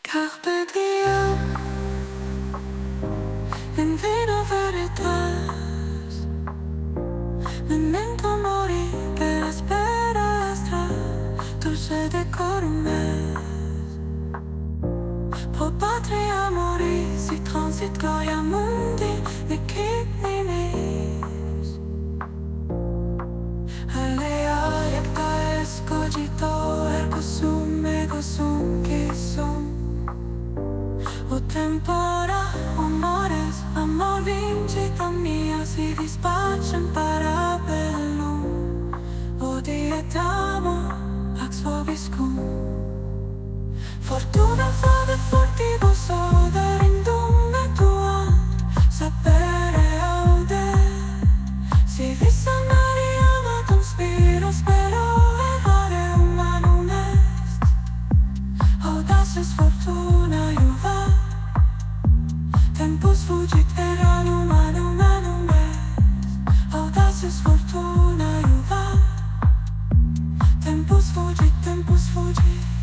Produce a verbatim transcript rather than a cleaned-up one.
Carpe diem, in vino veritas, memento mori per aspera astra, dulce decorum est. Pro patria moris, si transit gloria mundi, nequit nimis. Alea iacta est cogito, ergo sum, ego sum, qui sum. O tempora, amores, amor vincita mia, si dispacem para bellum. Odiet amo, pax vobiscum. Fortuna favet fortibus oder indum metuant, sapere audet. Si vis a Maria matum spiro spero, evare humanum est. Audaces fortuna iuvat, tempus fugit eranum anum anum est. Audaces fortuna iuvat, tempus fugit, tempus fugit.